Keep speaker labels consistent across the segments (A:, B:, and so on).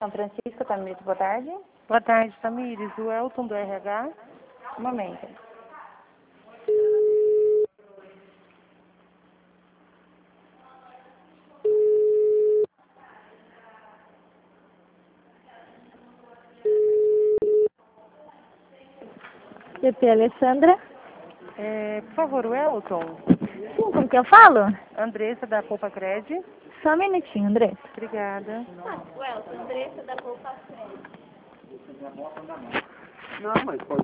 A: São Francisco, Tamires, boa tarde.
B: Boa tarde, Tamires. O Elton do RH.
A: Um momento. PP Alessandra.
B: Por favor, o Elton.
A: Sim, com que eu falo?
B: Andressa da Poupa Cred.
A: Só um minutinho, Andressa.
B: Obrigada.
A: O Elton, Andressa da Poupa Cred.
C: Não, mas pode.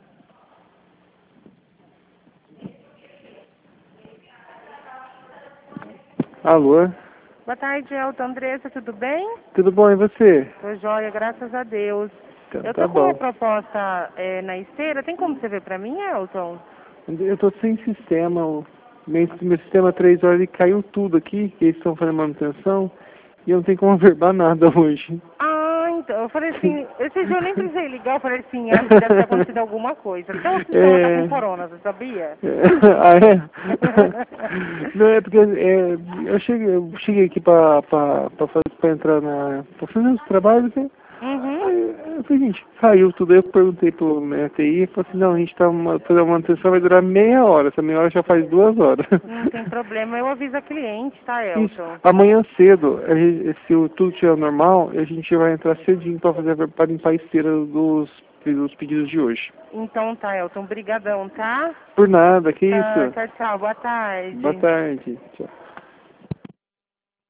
C: Alô?
B: Boa tarde, Elton. Andressa, tudo bem?
C: Tudo bom, e você?
B: Tô joia, graças a Deus.
C: Então,
B: Eu
C: tá
B: tô com uma
C: bom.
B: proposta na esteira. Tem como você ver pra mim, Elton?
C: Eu tô sem sistema. Meu sistema 3 horas ele caiu tudo aqui, que eles estão fazendo manutenção, e eu não tenho como averbar nada hoje.
B: Ah, então. Eu falei assim, esse dia eu nem precisei ligar. Eu falei assim, acho que deve ter acontecido alguma coisa. Até o sistema tá com corona, você sabia?
C: Ah, é? Não, é porque eu cheguei aqui pra fazer os trabalhos, né?
B: Uhum.
C: Aí eu falei, gente, caiu tudo. Aí eu perguntei pro minha TI e falei assim, não, a gente tá fazendo uma manutenção, vai durar meia hora. Essa meia hora já faz 2 horas.
B: Não tem problema, eu aviso a cliente, tá,
C: Isso.
B: Elton?
C: Amanhã cedo, se tudo estiver normal, a gente vai entrar cedinho para limpar a esteira dos pedidos de hoje.
B: Então tá, Elton, brigadão, tá?
C: Por nada, que
B: Ah,
C: isso?
B: tchau, tchau, boa tarde.
C: Boa tarde. Tchau.